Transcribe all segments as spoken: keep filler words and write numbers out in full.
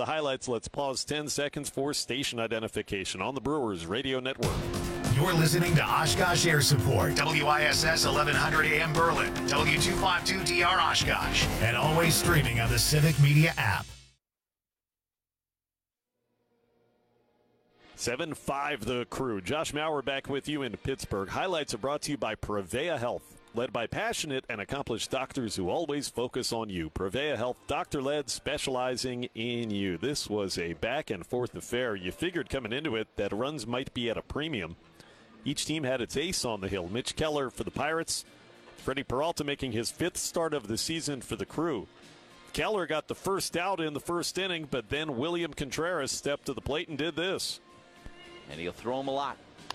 the highlights. Let's pause ten seconds for station identification on the Brewers Radio Network. You're listening to Oshkosh Air Support, W I S S eleven hundred A M Berlin, W two fifty-two D R Oshkosh, and always streaming on the Civic Media app. seven five the Crew. Josh Maurer back with you in Pittsburgh. Highlights are brought to you by Prevea Health, led by passionate and accomplished doctors who always focus on you. Prevea Health, doctor-led, specializing in you. This was a back-and-forth affair. You figured coming into it that runs might be at a premium. Each team had its ace on the hill. Mitch Keller for the Pirates. Freddie Peralta making his fifth start of the season for the Crew. Keller got the first out in the first inning, but then William Contreras stepped to the plate and did this. And he'll throw him a lot.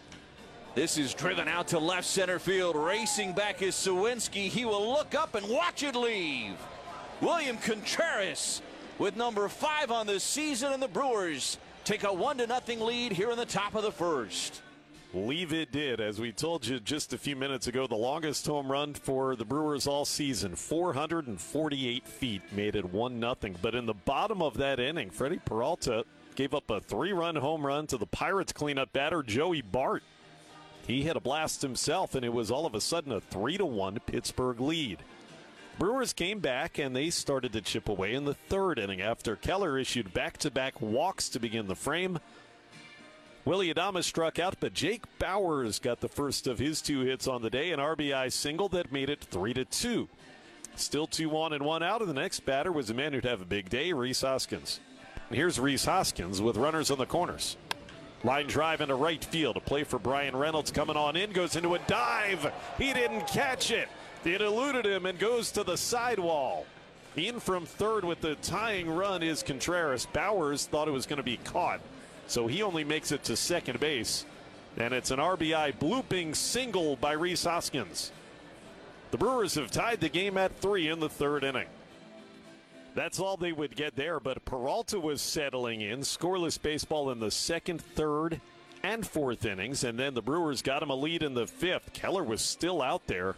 This is driven out to left center field. Racing back is Suwinski. He will look up and watch it leave. William Contreras with number five on the season, and the Brewers take a one to nothing lead here in the top of the first. Leave it did. As we told you just a few minutes ago, the longest home run for the Brewers all season, four hundred forty-eight feet, made it one nothing. But in the bottom of that inning, Freddie Peralta gave up a three-run home run to the Pirates cleanup batter, Joey Bart. He hit a blast himself, and it was all of a sudden a three to one Pittsburgh lead. Brewers came back, and they started to chip away in the third inning after Keller issued back-to-back walks to begin the frame. Willy Adames struck out, but Jake Bauers got the first of his two hits on the day, an R B I single that made it three to two. Still two on and one out, and the next batter was a man who'd have a big day, Rhys Hoskins. And here's Rhys Hoskins with runners on the corners. Line drive into right field. A play for Brian Reynolds coming on in. Goes into a dive. He didn't catch it. It eluded him and goes to the sidewall. In from third with the tying run is Contreras. Bauers thought it was going to be caught, so he only makes it to second base. And it's an R B I blooping single by Rhys Hoskins. The Brewers have tied the game at three in the third inning. That's all they would get there, but Peralta was settling in. Scoreless baseball in the second, third, and fourth innings, and then the Brewers got him a lead in the fifth. Keller was still out there.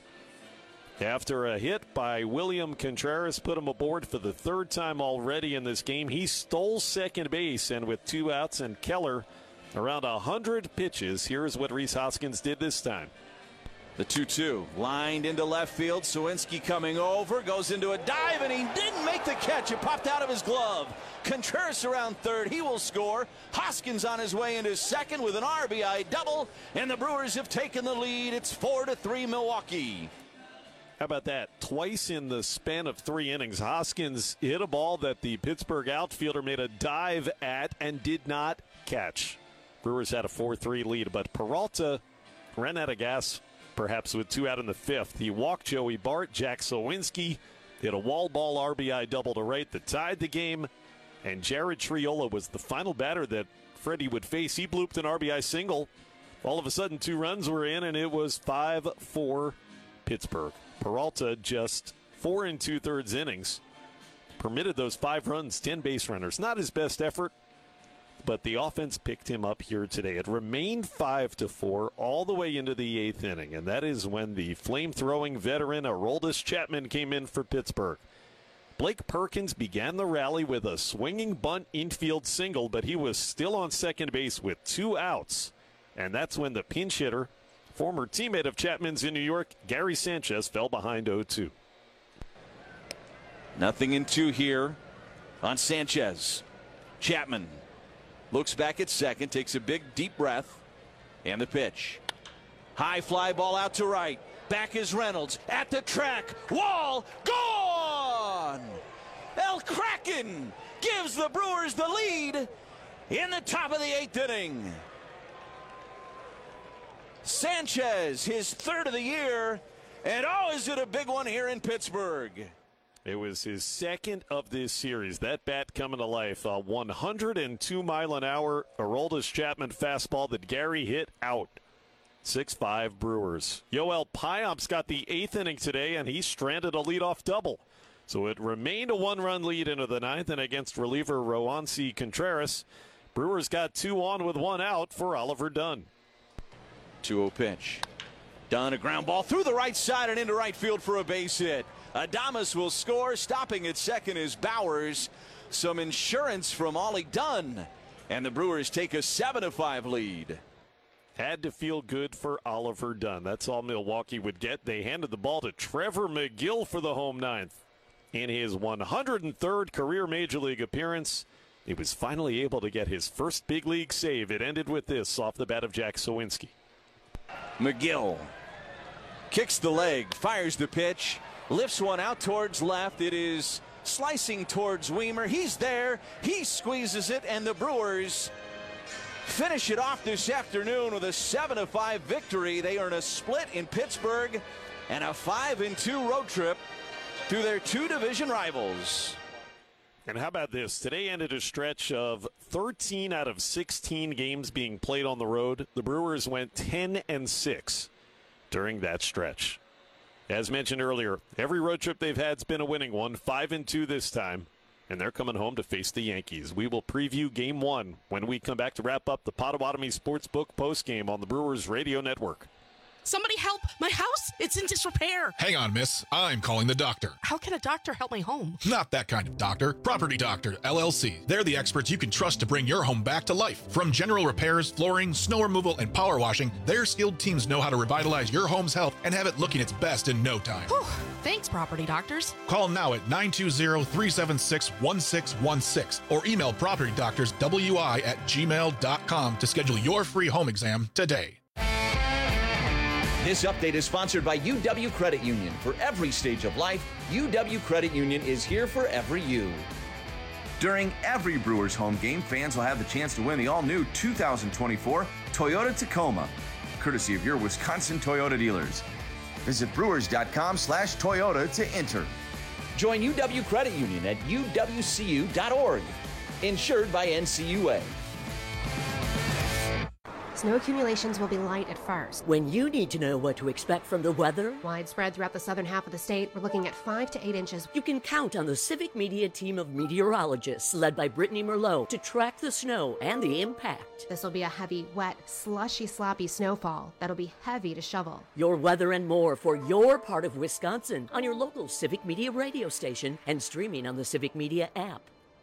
After a hit by William Contreras put him aboard for the third time already in this game, he stole second base, and with two outs and Keller around one hundred pitches, here's what Rhys Hoskins did this time. The two two lined into left field. Suwinski coming over, goes into a dive, and he didn't make the catch. It popped out of his glove. Contreras around third. He will score. Hoskins on his way into second with an R B I double, and the Brewers have taken the lead. It's four to three Milwaukee. How about that? Twice in the span of three innings, Hoskins hit a ball that the Pittsburgh outfielder made a dive at and did not catch. Brewers had a four three lead, but Peralta ran out of gas, perhaps with two out in the fifth. He walked Joey Bart. Jack Suwinski hit a wall ball R B I double to right that tied the game, and Jared Triola was the final batter that Freddie would face. He blooped an R B I single. All of a sudden, two runs were in, and it was five four Pittsburgh. Peralta just four and two-thirds innings permitted those five runs, ten base runners. Not his best effort, but the offense picked him up here today. It remained five to four all the way into the eighth inning, and that is when the flame-throwing veteran Aroldis Chapman came in for Pittsburgh. Blake Perkins began the rally with a swinging bunt infield single, but he was still on second base with two outs, and that's when the pinch hitter, former teammate of Chapman's in New York, Gary Sanchez, fell behind oh two. Nothing in two here on Sanchez. Chapman looks back at second, takes a big deep breath, and the pitch. High fly ball out to right. Back is Reynolds at the track. Wall gone. El Kraken gives the Brewers the lead in the top of the eighth inning. Sanchez, his third of the year, and oh, is it a big one here in Pittsburgh. It was his second of this series. That bat coming to life. A one hundred two mile an hour Aroldis Chapman fastball that Gary hit out. six five Brewers. Yoel Payamps got the eighth inning today, and he stranded a leadoff double. So it remained a one-run lead into the ninth, and against reliever Roansy Contreras, Brewers got two on with one out for Oliver Dunn. two oh pitch. Dunn, a ground ball through the right side and into right field for a base hit. Adames will score. Stopping at second is Bauers. some insurance from Ollie Dunn. And the Brewers take a seven to five lead. Had to feel good for Oliver Dunn. That's all Milwaukee would get. They handed the ball to Trevor McGill for the home ninth. In his one hundred third career Major League appearance, he was finally able to get his first big league save. It ended with this off the bat of Jack Sawinski. McGill kicks the leg, fires the pitch, lifts one out towards left. It is slicing towards Weimer. He's there. He squeezes it, and the Brewers finish it off this afternoon with a seven to five victory. They earn a split in Pittsburgh and a five and two road trip through their two division rivals. And how about this? Today ended a stretch of thirteen out of sixteen games being played on the road. The Brewers went ten and six during that stretch. As mentioned earlier, every road trip they've had has been a winning one, five and two this time. And they're coming home to face the Yankees. We will preview game one when we come back to wrap up the Potawatomi Sportsbook postgame on the Brewers Radio Network. Somebody help! My house! It's in disrepair! Hang on, miss. I'm calling the doctor. How can a doctor help my home? Not that kind of doctor. Property Doctor, L L C. They're the experts you can trust to bring your home back to life. From general repairs, flooring, snow removal, and power washing, their skilled teams know how to revitalize your home's health and have it looking its best in no time. Whew. Thanks, Property Doctors. Call now at nine two zero, three seven six, one six one six or email Property Doctors W I at gmail dot com to schedule your free home exam today. This update is sponsored by U W Credit Union. For every stage of life, U W Credit Union is here for every you. During every Brewers home game, fans will have the chance to win the all-new two thousand twenty-four Toyota Tacoma, courtesy of your Wisconsin Toyota dealers. Visit brewers.com slash Toyota to enter. Join U W Credit Union at U W C U dot org. Insured by N C U A. Snow accumulations will be light at first. When you need to know what to expect from the weather, Widespread throughout the southern half of the state, we're looking at five to eight inches. you can count on the Civic Media team of meteorologists led by Brittany Merlot to track the snow and the impact. This will be a heavy, wet, slushy, sloppy snowfall that'll be heavy to shovel. Your weather and more for your part of Wisconsin on your local Civic Media radio station and streaming on the Civic Media app.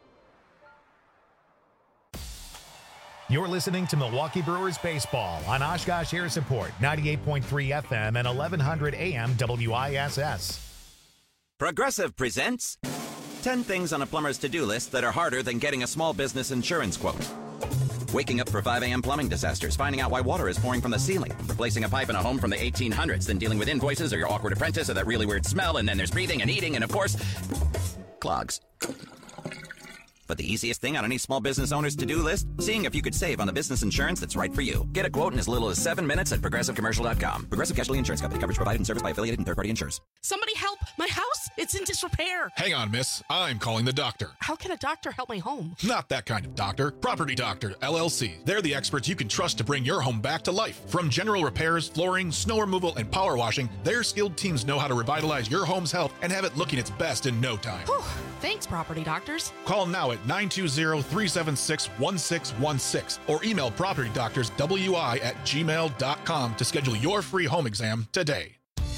You're listening to Milwaukee Brewers baseball on Oshkosh Air Support, ninety-eight point three F M and eleven hundred A M W I S S. Progressive presents ten things on a plumber's to-do list that are harder than getting a small business insurance quote. Waking up for five a.m. plumbing disasters, finding out why water is pouring from the ceiling, replacing a pipe in a home from the eighteen hundreds, then dealing with invoices or your awkward apprentice or that really weird smell, and then there's breathing and eating and, of course, clogs. But the easiest thing on any small business owner's to-do list? Seeing if you could save on the business insurance that's right for you. Get a quote in as little as seven minutes at Progressive Commercial dot com. Progressive Casualty Insurance Company. Coverage provided and serviced by affiliated and third-party insurers. Somebody help! My house! It's in disrepair! Hang on, miss. I'm calling the doctor. How can a doctor help my home? Not that kind of doctor. Property Doctor, L L C. They're the experts you can trust to bring your home back to life. From general repairs, flooring, snow removal, and power washing, their skilled teams know how to revitalize your home's health and have it looking its best in no time. Whew. Thanks, Property Doctors. Call now at nine two zero, three seven six, one six one six or email Property Doctors W I at gmail dot com to schedule your free home exam today.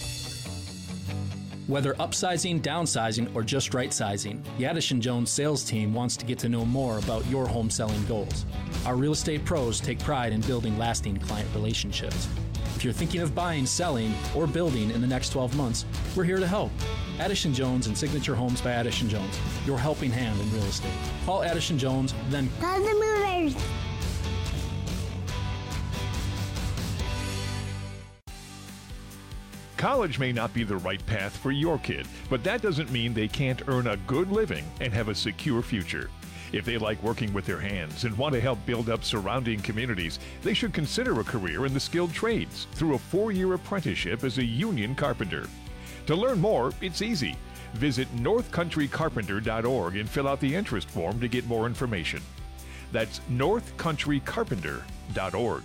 Whether upsizing, downsizing, or just right-sizing, the Addison Jones sales team wants to get to know more about your home selling goals. Our real estate pros take pride in building lasting client relationships. If you're thinking of buying, selling, or building in the next twelve months, we're here to help. Addison Jones and Signature Homes by Addison Jones, your helping hand in real estate. Call Addison Jones, then call the movers. College may not be the right path for your kid, but that doesn't mean they can't earn a good living and have a secure future. If they like working with their hands and want to help build up surrounding communities, they should consider a career in the skilled trades through a four-year apprenticeship as a union carpenter. To learn more, it's easy. Visit north country carpenter dot org and fill out the interest form to get more information. That's north country carpenter dot org.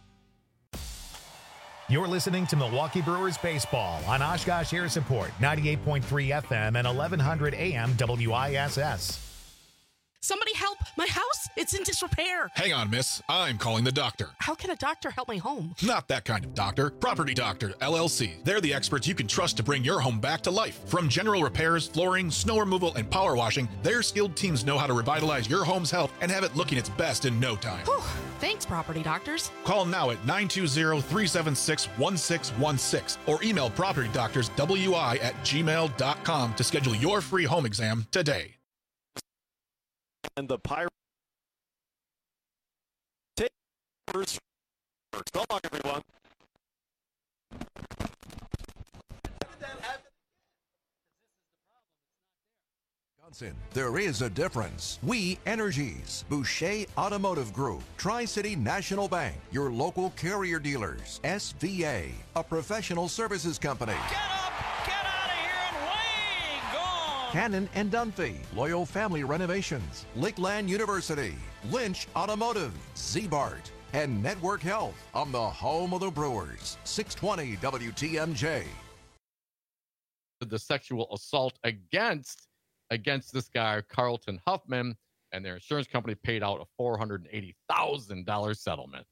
You're listening to Milwaukee Brewers baseball on Oshkosh Air Support, ninety-eight point three F M and eleven hundred A M W I S S. Somebody help! My house, it's in disrepair. Hang on, miss. I'm calling the doctor. How can a doctor help my home? Not that kind of doctor. Property Doctor, L L C. They're the experts you can trust to bring your home back to life. From general repairs, flooring, snow removal, and power washing, their skilled teams know how to revitalize your home's health and have it looking its best in no time. Whew. Thanks, Property Doctors. Call now at nine two zero, three seven six, one six one six or email Property Doctors W I at gmail dot com to schedule your free home exam today. And the Pirates take first. So long, everyone. There is a difference. We Energies, Boucher Automotive Group, Tri-City National Bank, your local carrier dealers, S V A, a professional services company. Get up, get out of here and way gone. Cannon and Dunphy, Loyal Family Renovations, Lakeland University, Lynch Automotive, Z-Bart, and Network Health on the home of the Brewers, six twenty W T M J. The sexual assault against against this guy, Carlton Huffman, and their insurance company paid out a four hundred eighty thousand dollars settlement.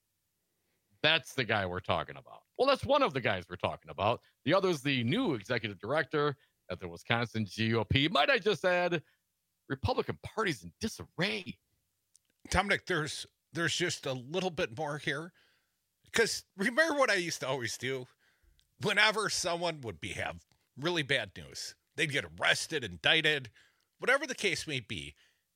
That's the guy we're talking about. Well, that's one of the guys we're talking about. The other is the new executive director at the Wisconsin G O P. Might I just add, Republican Party's in disarray. Dominic, there's there's just a little bit more here. Because remember what I used to always do? Whenever someone would be have really bad news, they'd get arrested, indicted, whatever the case may be.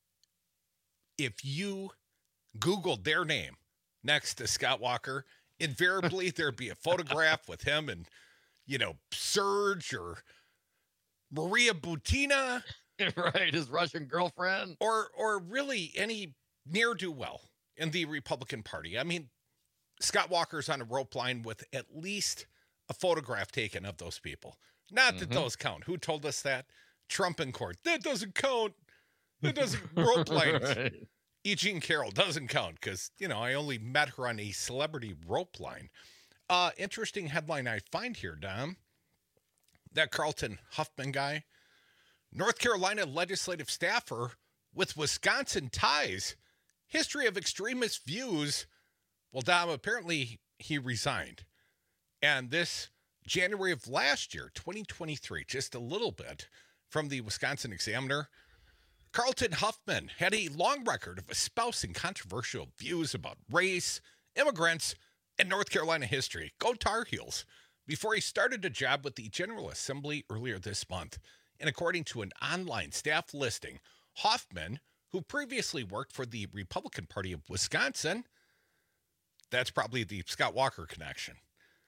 If you Googled their name next to Scott Walker, invariably there'd be a photograph with him and, you know, Serge or Maria Butina. Right, his Russian girlfriend. Or, or really any ne'er-do-well in the Republican Party. I mean, Scott Walker's on a rope line with at least a photograph taken of those people. Not that mm-hmm. those count. Who told us that? Trump in court. That doesn't count. That doesn't rope line. Right. E. Jean Carroll doesn't count because, you know, I only met her on a celebrity rope line. Uh, interesting headline I find here, Dom. That Carlton Huffman guy, North Carolina legislative staffer with Wisconsin ties, history of extremist views. Well, Dom, apparently he resigned. And this January of last year, twenty twenty-three, just a little bit from the Wisconsin Examiner, Carlton Huffman had a long record of espousing controversial views about race, immigrants, and North Carolina history. Go Tar Heels. Before he started a job with the General Assembly earlier this month. And according to an online staff listing, Huffman, who previously worked for the Republican Party of Wisconsin, that's probably the Scott Walker connection,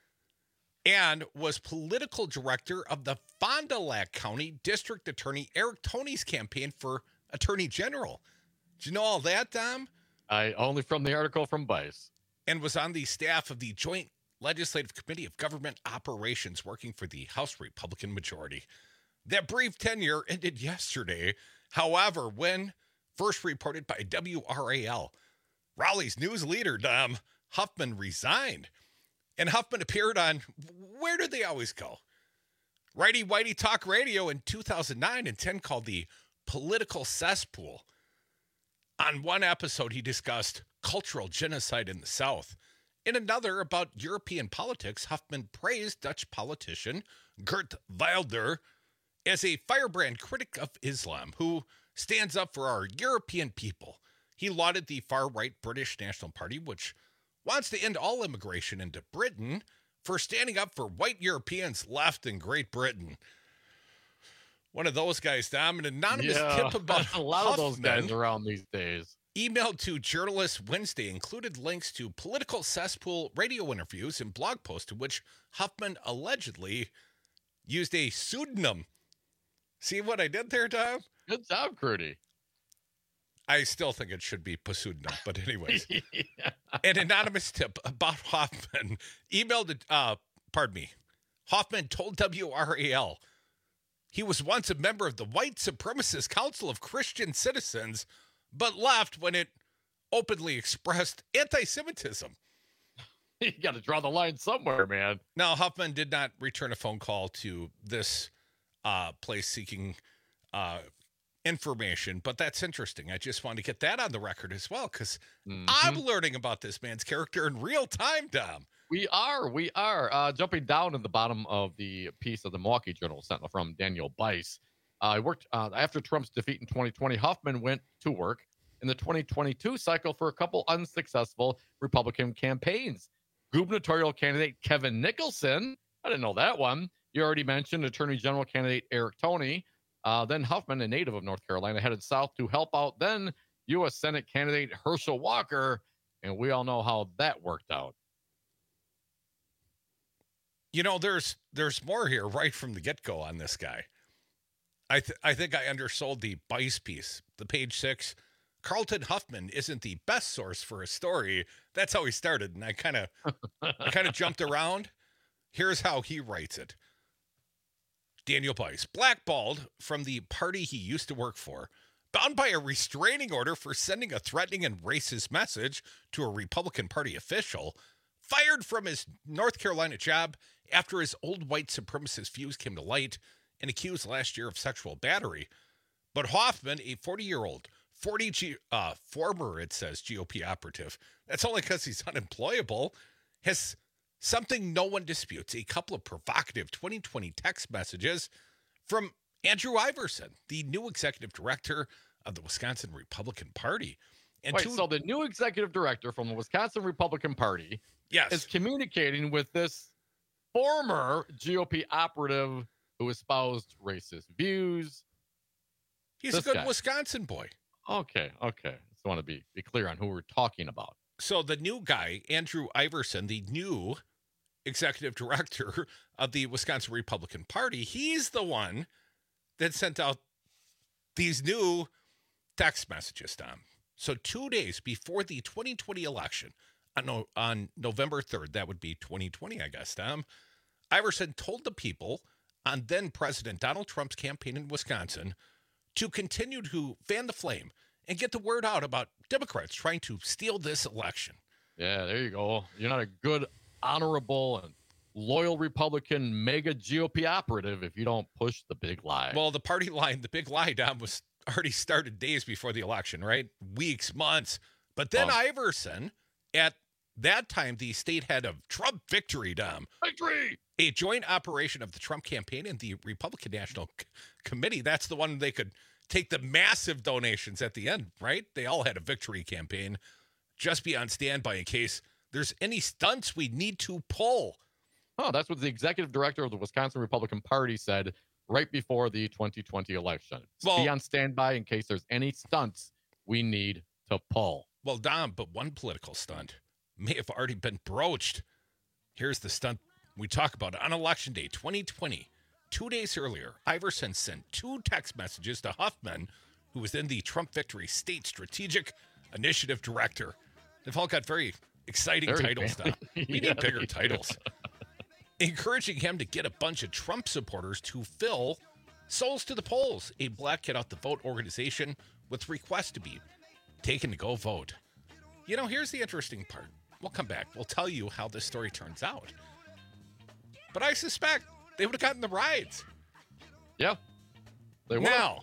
and was political director of the Fond du Lac County District Attorney Eric Toney's campaign for Attorney General. Did you know all that, Dom? I only from the article from Vice. And was on the staff of the Joint Legislative Committee of Government Operations working for the House Republican majority. That brief tenure ended yesterday. However, when first reported by W R A L, Raleigh's news leader, Dom, Huffman resigned. And Huffman appeared on, where did they always go? Righty Whitey Talk Radio in two thousand nine and ten called the Political Cesspool. On one episode, he discussed cultural genocide in the South. In another, about European politics, Huffman praised Dutch politician Geert Wilders as a firebrand critic of Islam who stands up for our European people. He lauded the far-right British National Party, which wants to end all immigration into Britain, for standing up for white Europeans left in Great Britain. One of those guys, Dom, an anonymous yeah, tip about a lot Huffman, of those guys around these days. Emailed to Journalists Wednesday included links to Political Cesspool radio interviews and blog posts in which Huffman allegedly used a pseudonym. See what I did there, Dom? Good job, Crudy. I still think it should be pseudonym, but anyways. yeah. An anonymous tip about Huffman emailed, uh, pardon me, Huffman told W R A L he was once a member of the White Supremacist Council of Christian Citizens, but left when it openly expressed anti-Semitism. You got to draw the line somewhere, man. Now, Huffman did not return a phone call to this uh, place seeking uh, information, but that's interesting. I just want to get that on the record as well, because Mhm. I'm learning about this man's character in real time, Dom. We are. We are. Uh, jumping down in the bottom of the piece of the Milwaukee Journal Sentinel from Daniel Bice. Uh, I worked uh, after Trump's defeat in twenty twenty. Huffman went to work in the twenty twenty-two cycle for a couple unsuccessful Republican campaigns. Gubernatorial candidate Kevin Nicholson. I didn't know that one. You already mentioned Attorney General candidate Eric Toney. Uh, then Huffman, a native of North Carolina, headed south to help out then U S Senate candidate Herschel Walker. And we all know how that worked out. You know, there's there's more here right from the get-go on this guy. I th- I think I undersold the Bice piece, the page six. Carlton Huffman isn't the best source for a story. That's how he started, and I kind of I kind of jumped around. Here's how he writes it. Daniel Bice, blackballed from the party he used to work for, bound by a restraining order for sending a threatening and racist message to a Republican Party official, fired from his North Carolina job after his old white supremacist views came to light, and accused last year of sexual battery. But Hoffman, a forty-year-old, forty G, uh, former, it says, G O P operative, that's only because he's unemployable, has something no one disputes, a couple of provocative twenty twenty text messages from Andrew Iverson, the new executive director of the Wisconsin Republican Party. And Wait, two, so the new executive director from the Wisconsin Republican Party yes. is communicating with this former G O P operative who espoused racist views. He's This a good guy. Wisconsin boy. Okay, okay. Just want to be, be clear on who we're talking about. So the new guy, Andrew Iverson, the new executive director of the Wisconsin Republican Party, he's the one that sent out these new text messages, Tom. So two days before the twenty twenty election, on, no, on November third, that would be twenty twenty, I guess, Tom, Iverson told the people on then-President Donald Trump's campaign in Wisconsin to continue to fan the flame and get the word out about Democrats trying to steal this election. Yeah, there you go. You're not a good, honorable, and loyal Republican mega G O P operative if you don't push the big lie. Well, the party line, the big lie, Dom, was already started days before the election, right? Weeks, months. But then Months. Iverson, at that time, the state head of Trump Victory, Dom. Victory! A joint operation of the Trump campaign and the Republican National C- Committee. That's the one they could take the massive donations at the end, right? They all had a victory campaign. Just be on standby in case there's any stunts we need to pull. Oh, that's what the executive director of the Wisconsin Republican Party said right before the twenty twenty election. Well- Be on standby in case there's any stunts we need to pull. Well, Dom, but one political stunt may have already been broached. Here's the stunt we talk about. On Election Day twenty twenty, two days earlier, Iverson sent two text messages to Huffman, who was then the Trump Victory State Strategic Initiative Director. They've all got very exciting Very titles, fancy. Dom. We Yeah, need bigger they do. titles. Encouraging him to get a bunch of Trump supporters to fill Souls to the Polls, a Black Get Out the Vote organization with requests to be taken to go vote. You know, here's the interesting part. We'll come back. We'll tell you how this story turns out. But I suspect they would have gotten the rides. Yeah. They would've. Now,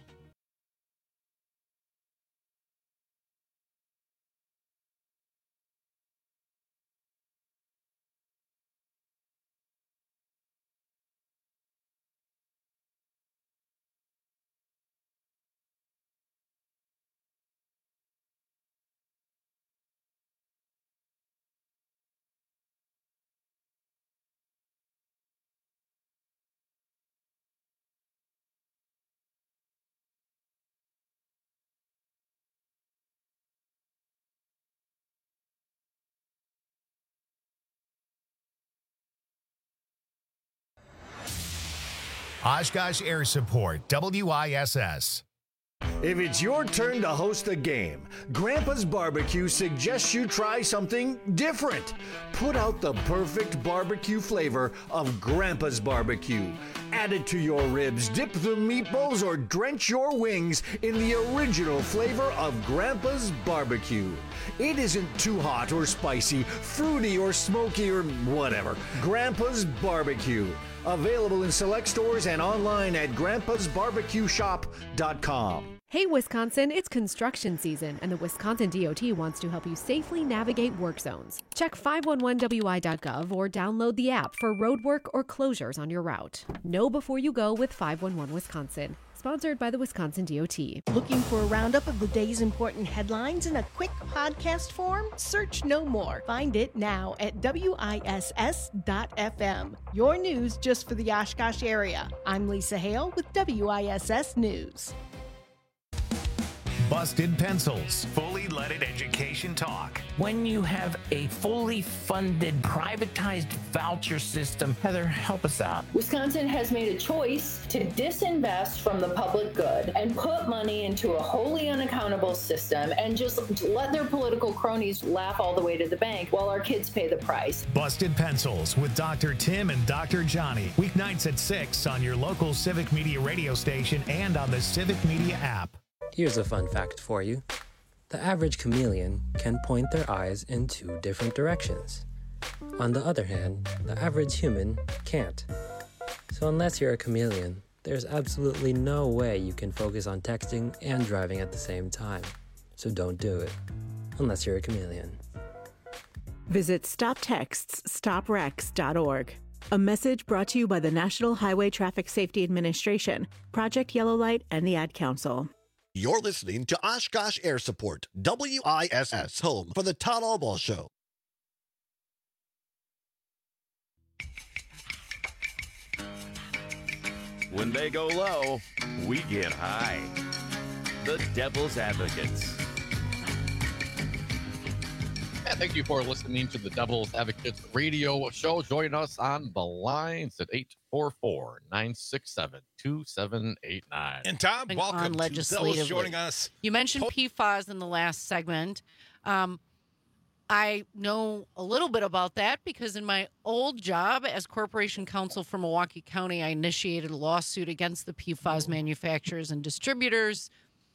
Oshkosh Air Support, W I S S. If it's your turn to host a game, Grandpa's Barbecue suggests you try something different. Put out the perfect barbecue flavor of Grandpa's Barbecue. Add it to your ribs, dip the meatballs, or drench your wings in the original flavor of Grandpa's Barbecue. It isn't too hot or spicy, fruity or smoky or whatever. Grandpa's Barbecue. Available in select stores and online at grandpas barbecue shop dot com. Hey, Wisconsin, it's construction season, and the Wisconsin D O T wants to help you safely navigate work zones. Check five one one W I dot gov or download the app for road work or closures on your route. Know before you go with five one one Wisconsin. Sponsored by the Wisconsin D O T. Looking for a roundup of the day's important headlines in a quick podcast form? Search no more. Find it now at W I S S dot F M. Your news just for the Oshkosh area. I'm Lisa Hale with W I S S News. Busted Pencils, fully leaded education talk. When you have a fully funded, privatized voucher system, Heather, help us out. Wisconsin has made a choice to disinvest from the public good and put money into a wholly unaccountable system and just let their political cronies laugh all the way to the bank while our kids pay the price. Busted Pencils with Doctor Tim and Doctor Johnny. Weeknights at six on your local Civic Media radio station and on the Civic Media app. Here's a fun fact for you. The average chameleon can point their eyes in two different directions. On the other hand, the average human can't. So unless you're a chameleon, there's absolutely no way you can focus on texting and driving at the same time. So don't do it, unless you're a chameleon. Visit stop texts stop wrecks dot org. A message brought to you by the National Highway Traffic Safety Administration, Project Yellow Light, and the Ad Council. You're listening to Oshkosh Air Support, W I S S, home for the Todd Albaugh Show. When they go low, we get high. The Devil's Advocates. And thank you for listening to the Devil's Advocates radio show. Join us on the lines at eight four four, nine six seven, two seven eight nine. And Tom, welcome to those joining us. You mentioned P FAS in the last segment. Um, I know a little bit about that because in my old job as Corporation Counsel for Milwaukee County, I initiated a lawsuit against the P FAS manufacturers and distributors.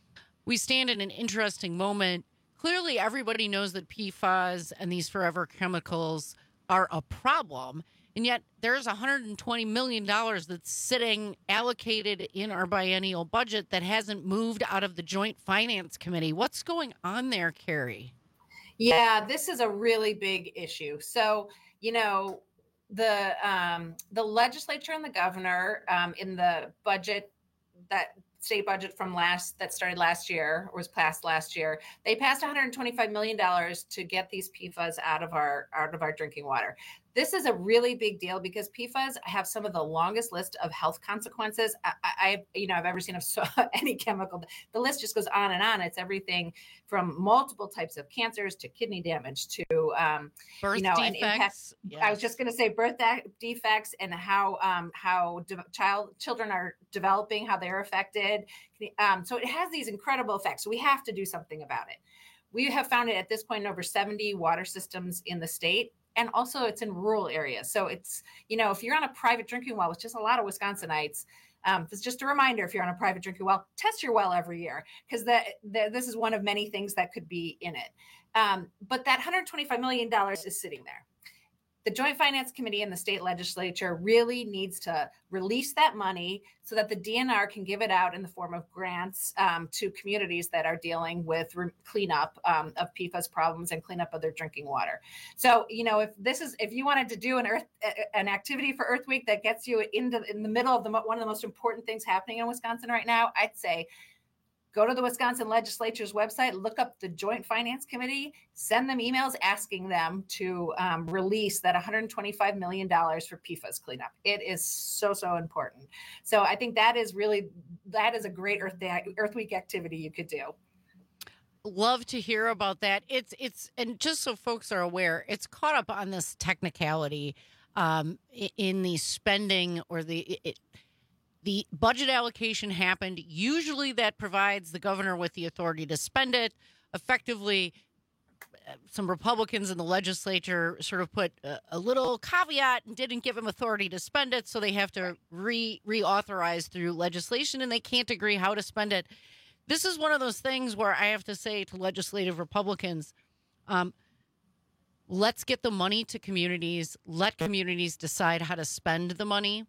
We stand in an interesting moment. Clearly, everybody knows that P FAS and these forever chemicals are a problem, and yet there's one hundred twenty million dollars that's sitting allocated in our biennial budget that hasn't moved out of the Joint Finance Committee. What's going on there, Carrie? Yeah, this is a really big issue. So, you know, the um, the legislature and the governor um, in the budget that state budget from last that started last year or was passed last year, they passed one hundred twenty-five million dollars to get these P FAS out of our out of our drinking water. This is a really big deal because P FAS have some of the longest list of health consequences I, I you know I've ever seen of so, any chemical. The list just goes on and on. It's everything from multiple types of cancers to kidney damage to um, birth you know, defects. An impact. Yes. I was just going to say birth defects and how um, how de- child children are developing, how they're affected. Um, so it has these incredible effects. So we have to do something about it. We have found it at this point in over seventy water systems in the state. And also it's in rural areas. So it's, you know, if you're on a private drinking well, which is a lot of Wisconsinites, um, it's just a reminder, if you're on a private drinking well, test your well every year, because that this is one of many things that could be in it. Um, but that one hundred twenty-five million dollars is sitting there. The Joint Finance Committee and the state legislature really needs to release that money so that the D N R can give it out in the form of grants um, to communities that are dealing with re- cleanup um, of P FAS problems and cleanup of their drinking water. So, you know, if this is, if you wanted to do an Earth, an activity for Earth Week that gets you into in the middle of the one of the most important things happening in Wisconsin right now, I'd say go to the Wisconsin legislature's website, look up the Joint Finance Committee, send them emails asking them to um, release that one hundred twenty-five million dollars for P FAS cleanup. It is so, so important. So I think that is really, that is a great Earth Day, Earth Week activity you could do. Love to hear about that. It's, it's, and just so folks are aware, it's caught up on this technicality um, in the spending or the, it, The budget allocation happened. Usually that provides the governor with the authority to spend it. Effectively, some Republicans in the legislature sort of put a, a little caveat and didn't give him authority to spend it, so they have to re reauthorize through legislation, and they can't agree how to spend it. This is one of those things where I have to say to legislative Republicans, um, let's get the money to communities. Let communities decide how to spend the money.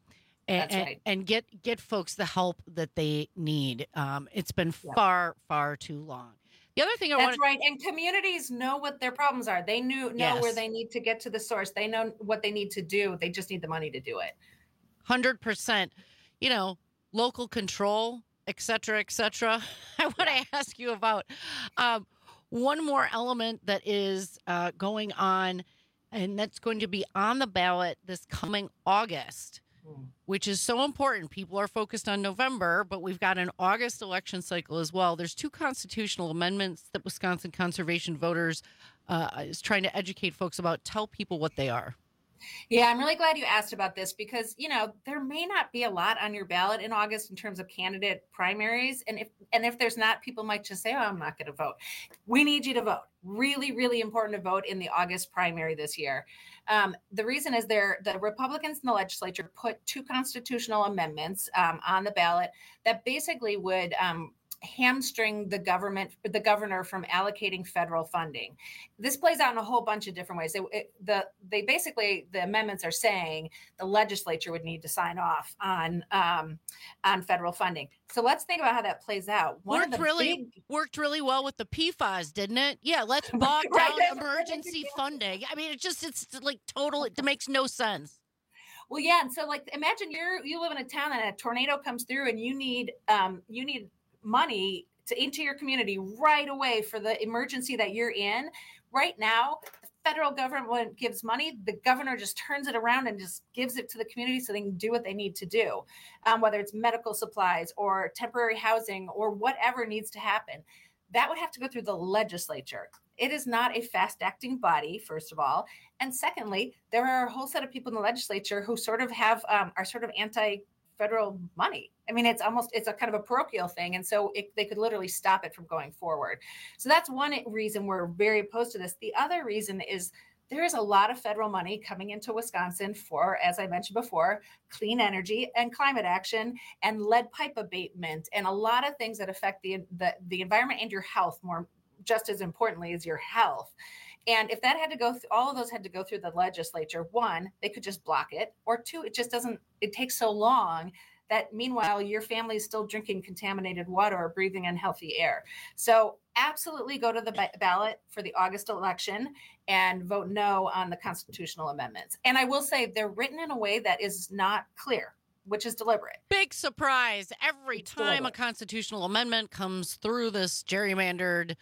And, That's and, right. and get get folks the help that they need. Um, it's been Yeah. far, far too long. The other thing I That's want right. And communities know what their problems are. They knew know where Yes. they need to get to the source. They know what they need to do. They just need the money to do it. one hundred percent, you know, local control, et cetera, et cetera. I want to ask you about um, one more element that is uh, going on, and that's going to be on the ballot this coming August, which is so important. People are focused on November, but we've got an August election cycle as well. There's two constitutional amendments that Wisconsin Conservation Voters uh, is trying to educate folks about. Tell people what they are. Yeah, I'm really glad you asked about this because, you know, there may not be a lot on your ballot in August in terms of candidate primaries. And if and if there's not, people might just say, oh, I'm not going to vote. We need you to vote. Really, really important to vote in the August primary this year. Um, the reason is there the Republicans in the legislature put two constitutional amendments um, on the ballot that basically would um, hamstring the government, the governor from allocating federal funding. This plays out in a whole bunch of different ways. It, it, the they basically the amendments are saying the legislature would need to sign off on um, on federal funding. So let's think about how that plays out. One Worked of the really big, worked really well with the P F A S, didn't it? Yeah, let's bog Right, down that's- emergency funding. I mean, it just it's like total. It makes no sense. well, yeah, and so like imagine you're you live in a town and a tornado comes through and you need um, you need money to into your community right away for the emergency that you're in. Right now, the federal government gives money. The governor just turns it around and just gives it to the community so they can do what they need to do, um, whether it's medical supplies or temporary housing or whatever needs to happen. That would have to go through the legislature. It is not a fast-acting body, first of all. And secondly, there are a whole set of people in the legislature who sort of have um, are sort of anti federal money. I mean, it's almost, it's a kind of a parochial thing. And so it, they could literally stop it from going forward. So that's one reason we're very opposed to this. The other reason is there is a lot of federal money coming into Wisconsin for, as I mentioned before, clean energy and climate action and lead pipe abatement and a lot of things that affect the, the, the environment and your health more, just as importantly as your health. And if that had to go through, all of those had to go through the legislature, one, they could just block it, or two, it just doesn't, it takes so long that meanwhile your family is still drinking contaminated water or breathing unhealthy air. So absolutely go to the ba- ballot for the August election and vote no on the constitutional amendments. And I will say they're written in a way that is not clear, which is deliberate. Big surprise. Every It's time a deliberate. constitutional amendment comes through this gerrymandered,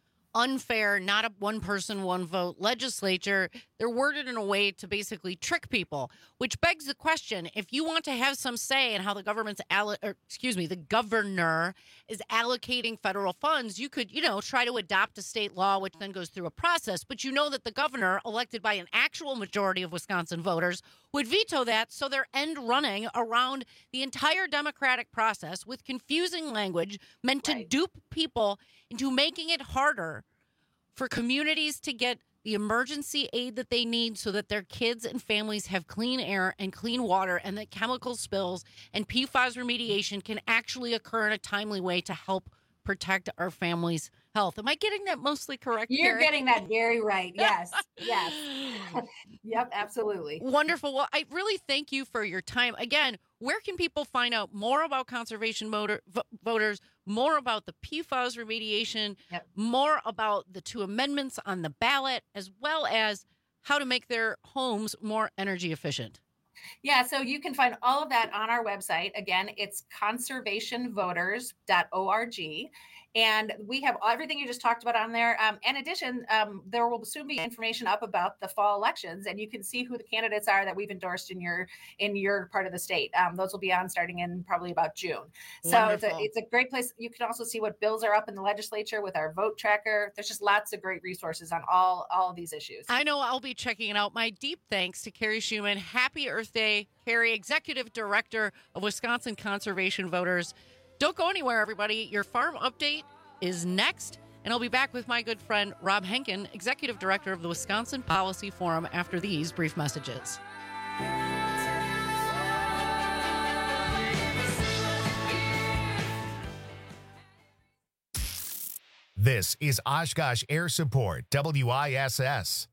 unfair, not a one person, one vote legislature, they're worded in a way to basically trick people, which begs the question, if you want to have some say in how the government's, allo- or, excuse me, the governor is allocating federal funds, you could, you know, try to adopt a state law, which then goes through a process. But you know that the governor, elected by an actual majority of Wisconsin voters, would veto that. So they're end running around the entire democratic process with confusing language meant to dupe people into making it harder for communities to get the emergency aid that they need so that their kids and families have clean air and clean water, and that chemical spills and P F A S remediation can actually occur in a timely way to help protect our families' health. Am I getting that mostly correct? You're Carrie? getting that very right. Yes. Yes. Yep, absolutely. Wonderful. Well, I really thank you for your time. Again, where can people find out more about conservation motor, v- voters, more about the P F A S remediation, more about the two amendments on the ballot, as well as how to make their homes more energy efficient? Yeah, so you can find all of that on our website. Again, it's conservation voters dot org. And we have everything you just talked about on there. Um, in addition, um, there will soon be information up about the fall elections, and you can see who the candidates are that we've endorsed in your in your part of the state. Um, those will be on starting in probably about June. So it's a, Wonderful. it's a great place. You can also see what bills are up in the legislature with our vote tracker. There's just lots of great resources on all all of these issues. I know I'll be checking it out. My deep thanks to Carrie Schumann. Happy Earth Day, Carrie, Executive Director of Wisconsin Conservation Voters. Don't go anywhere, everybody. Your farm update is next, and I'll be back with my good friend Rob Henkin, Executive Director of the Wisconsin Policy Forum, after these brief messages. This is Oshkosh Air Support, W I S S.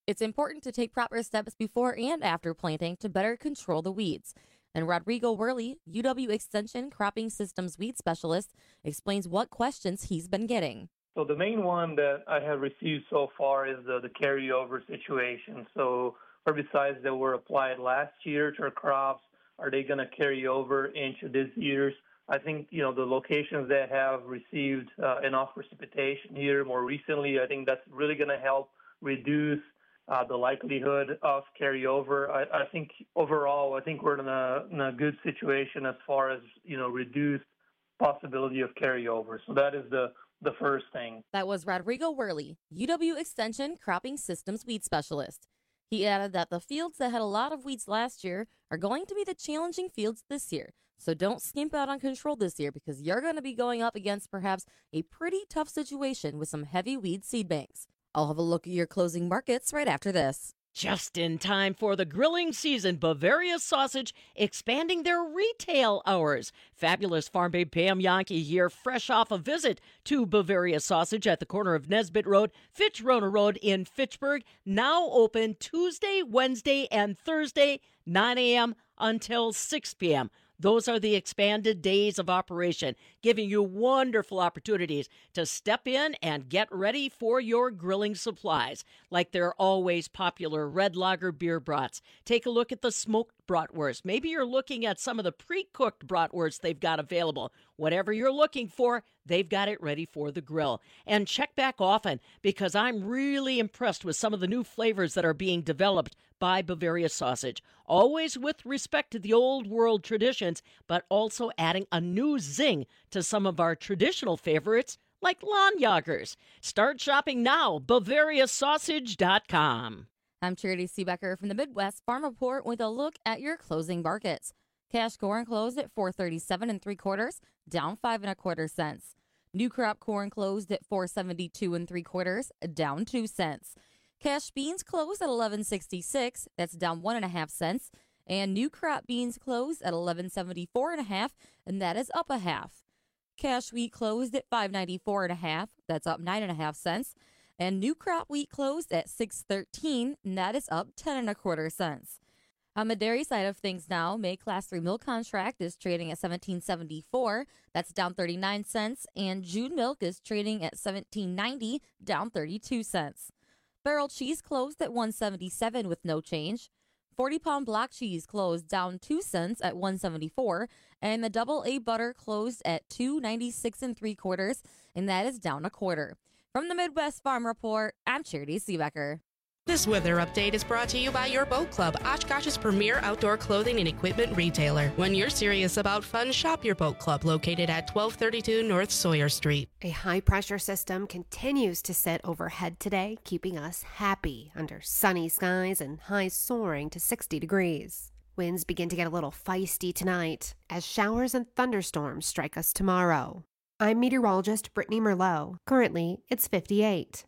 It's important to take proper steps before and after planting to better control the weeds. And Rodrigo Worley, U W Extension Cropping Systems Weed Specialist, explains what questions he's been getting. So the main one that I have received so far is the, the carryover situation. So herbicides that were applied last year to our crops, are they going to carry over into this year's? I think, you know, the locations that have received uh, enough precipitation here more recently, I think that's really going to help reduce uh, the likelihood of carryover. I, I think overall, I think we're in a, in a good situation as far as, you know, reduced possibility of carryover. So that is the, the first thing. That was Rodrigo Worley, U W Extension Cropping Systems Weed Specialist. He added that the fields that had a lot of weeds last year are going to be the challenging fields this year. So don't skimp out on control this year because you're going to be going up against perhaps a pretty tough situation with some heavy weed seed banks. I'll have a look at your closing markets right after this. Just in time for the grilling season, Bavaria Sausage expanding their retail hours. Fabulous Farm Babe Pam Yankee here, fresh off a visit to Bavaria Sausage at the corner of Nesbitt Road, Fitch-Rona Road in Fitchburg. Now open Tuesday, Wednesday, and Thursday, nine a.m. until six p.m. Those are the expanded days of operation, giving you wonderful opportunities to step in and get ready for your grilling supplies, like their always popular red lager beer brats. Take a look at the smoked bratwurst. Maybe you're looking at some of the pre-cooked bratwurst they've got available. Whatever you're looking for, they've got it ready for the grill. And check back often, because I'm really impressed with some of the new flavors that are being developed by Bavaria Sausage. Always with respect to the old world traditions, but also adding a new zing to some of our traditional favorites, like Lahnjagers. Start shopping now, Bavaria Sausage dot com. I'm Charity Seebecker from the Midwest Farm Report with a look at your closing markets. Cash corn closed at four thirty-seven and three quarters, down five and a quarter cents. New crop corn closed at four seventy-two and three quarters, down two cents. Cash beans closed at eleven sixty-six, that's down one and a half cents. And new crop beans closed at eleven seventy-four and a half, and that is up a half. Cash wheat closed at five ninety-four and a half, that's up nine and a half cents. And new crop wheat closed at six thirteen, and that is up ten and a quarter cents. On the dairy side of things now, May Class three milk contract is trading at seventeen seventy-four, that's down thirty-nine cents, and June milk is trading at seventeen ninety, down thirty-two cents. Barrel cheese closed at one seventy-seven with no change. forty pound block cheese closed down two cents at one seventy-four, and the double A butter closed at two ninety-six and three quarters, and that is down a quarter. From the Midwest Farm Report, I'm Charity Seebecker. This weather update is brought to you by your Boat Club, Oshkosh's premier outdoor clothing and equipment retailer. When you're serious about fun, shop your Boat Club, located at twelve thirty-two North Sawyer Street. A high-pressure system continues to sit overhead today, keeping us happy under sunny skies and highs soaring to sixty degrees. Winds begin to get a little feisty tonight as showers and thunderstorms strike us tomorrow. I'm meteorologist Brittany Merlot. Currently, it's fifty-eight.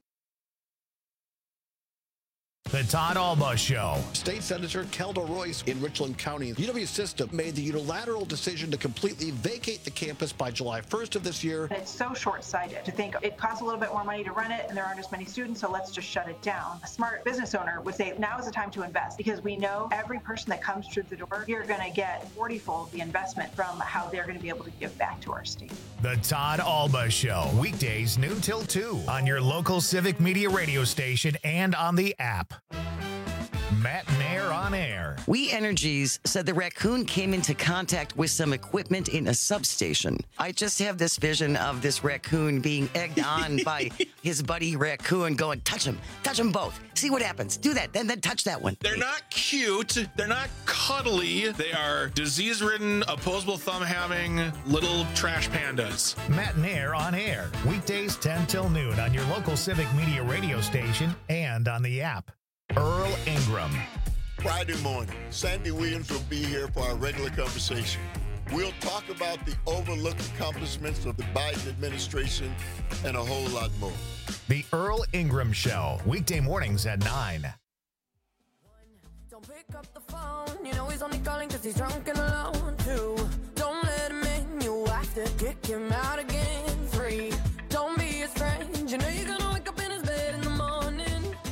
The Todd Alba Show. State Senator Kelda Royce in Richland County, U W System made the unilateral decision to completely vacate the campus by July first of this year. It's so short-sighted to think it costs a little bit more money to run it and there aren't as many students, so let's just shut it down. A smart business owner would say now is the time to invest, because we know every person that comes through the door, you're going to get forty-fold the investment from how they're going to be able to give back to our state. The Todd Alba Show, weekdays noon till two on your local Civic Media radio station and on the app. Matt Nair on air. We Energies said the raccoon came into contact with some equipment in a substation. I just have this vision of this raccoon being egged on by his buddy raccoon going, touch him, touch them both. See what happens. Do that, then then touch that one. They're not cute. They're not cuddly. They are disease-ridden, opposable thumb-having little trash pandas. Matt Nair on air. Weekdays ten till noon on your local Civic Media radio station and on the app. Earl Ingram. Friday morning, Sandy Williams will be here for our regular conversation. We'll talk about the overlooked accomplishments of the Biden administration and a whole lot more. The Earl Ingram Show, weekday mornings at nine. Don't pick up the phone, you know he's only calling because he's drunk and alone. Two, don't let him in, you have to kick him out again. Three, don't be a strange, you know you're gonna wake up in his bed in the morning.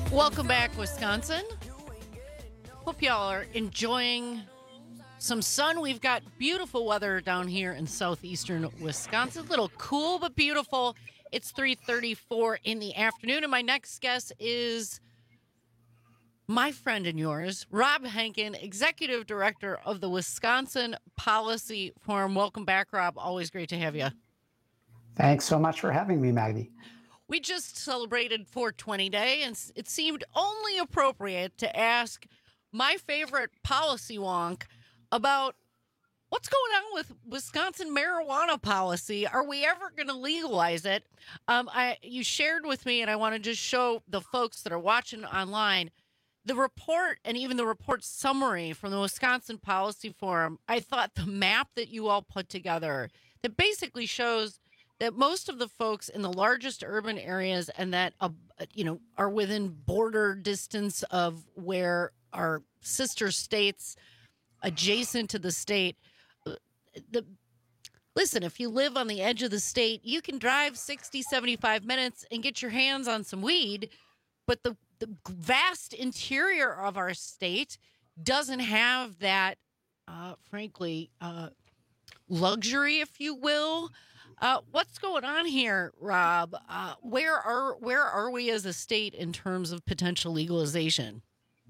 Welcome back, Wisconsin. Hope y'all are enjoying some sun. We've got beautiful weather down here in southeastern Wisconsin. A little cool, but beautiful. It's three thirty-four in the afternoon, and my next guest is my friend and yours, Rob Henkin, Executive Director of the Wisconsin Policy Forum. Welcome back, Rob. Always great to have you. Thanks so much for having me, Maggie. We just celebrated four twenty Day, and it seemed only appropriate to ask my favorite policy wonk about what's going on with Wisconsin marijuana policy. Are we ever going to legalize it? Um, I you shared with me, and I want to just show the folks that are watching online the report and even the report summary from the Wisconsin Policy Forum. I thought the map that you all put together that basically shows that most of the folks in the largest urban areas and that, uh, you know, are within border distance of where our sister states adjacent to the state. The Listen, if you live on the edge of the state, you can drive sixty, seventy-five minutes and get your hands on some weed. But the, the vast interior of our state doesn't have that, uh, frankly, uh, luxury, if you will. Uh, what's going on here, Rob? Uh, where are where are we as a state in terms of potential legalization?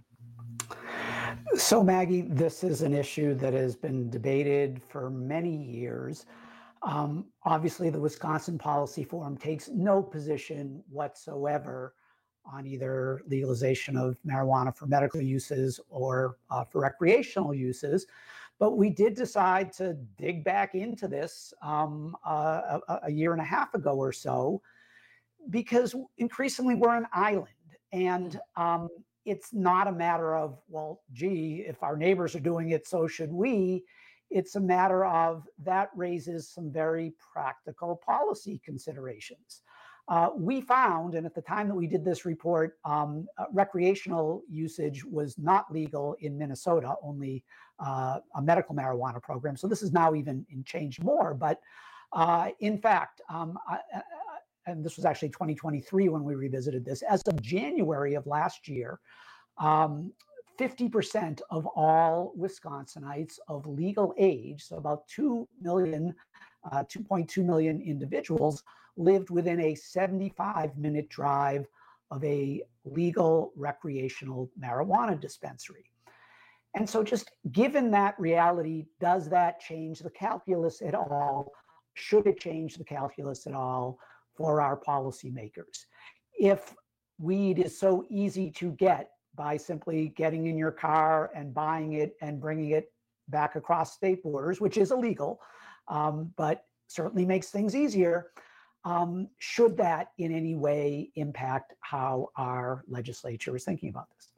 So, Maggie, this is an issue that has been debated for many years. Um, obviously, the Wisconsin Policy Forum takes no position whatsoever on either legalization of marijuana for medical uses or uh, for recreational uses. But we did decide to dig back into this um, uh, a, a year and a half ago or so, because increasingly we're an island. And um, it's not a matter of, well, gee, if our neighbors are doing it, so should we. It's a matter of that raises some very practical policy considerations. Uh, we found, and at the time that we did this report, um, uh, recreational usage was not legal in Minnesota, only uh, a medical marijuana program. So this is now even in changed more. But uh, in fact, um, I, I, and this was actually twenty twenty-three when we revisited this, as of January of last year, um, fifty percent of all Wisconsinites of legal age, so about two million, uh, two point two million individuals, lived within a seventy-five minute drive of a legal recreational marijuana dispensary. And so just given that reality, does that change the calculus at all? Should it change the calculus at all for our policymakers? If weed is so easy to get by simply getting in your car and buying it and bringing it back across state borders, which is illegal, um, but certainly makes things easier, Um, should that in any way impact how our legislature is thinking about this?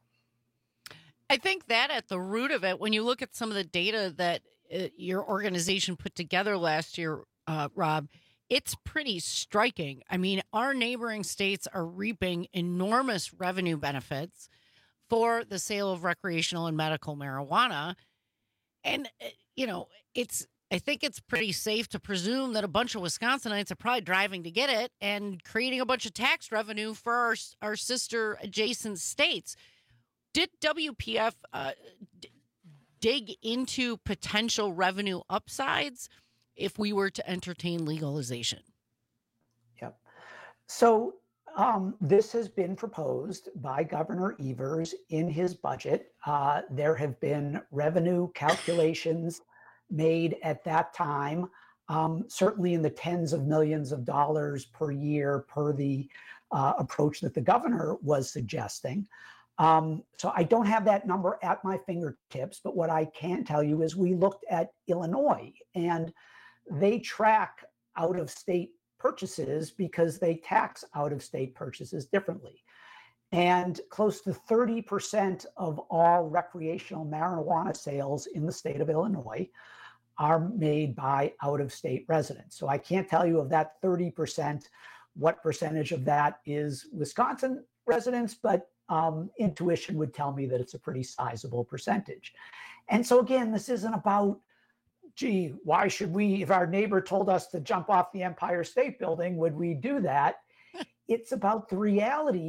I think that at the root of it, when you look at some of the data that uh, your organization put together last year, uh, Rob, it's pretty striking. I mean, our neighboring states are reaping enormous revenue benefits for the sale of recreational and medical marijuana. And, uh, you know, it's I think it's pretty safe to presume that a bunch of Wisconsinites are probably driving to get it and creating a bunch of tax revenue for our, our sister adjacent states. Did W P F uh, d- dig into potential revenue upsides if we were to entertain legalization? Yep. So um, this has been proposed by Governor Evers in his budget. Uh, there have been revenue calculations made at that time, um, certainly in the tens of millions of dollars per year per the uh, approach that the governor was suggesting. Um, so I don't have that number at my fingertips, but what I can tell you is we looked at Illinois, and they track out-of-state purchases because they tax out-of-state purchases differently. And close to thirty percent of all recreational marijuana sales in the state of Illinois are made by out-of-state residents. So I can't tell you of that thirty percent, what percentage of that is Wisconsin residents, but um, intuition would tell me that it's a pretty sizable percentage. And so again, this isn't about, gee, why should we, if our neighbor told us to jump off the Empire State Building, would we do that? It's about the reality